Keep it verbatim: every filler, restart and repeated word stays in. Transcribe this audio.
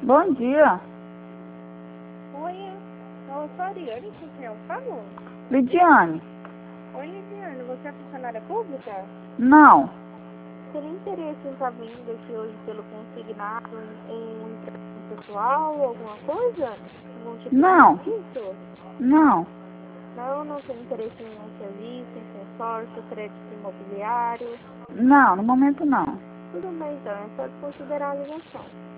Bom dia. Oi, eu sou a Ariane, com quem eu falo? Lidiane. Oi, Lidiane, você é funcionária pública? Não. Teria interesse em estar vindo aqui hoje pelo consignado em um empréstimo pessoal, alguma coisa? Algum tipo Não. de serviço? Não. Não, não tem interesse em um serviço, em consórcio, crédito imobiliário. Não, no momento não. Tudo bem, então, é só de considerar a ligação.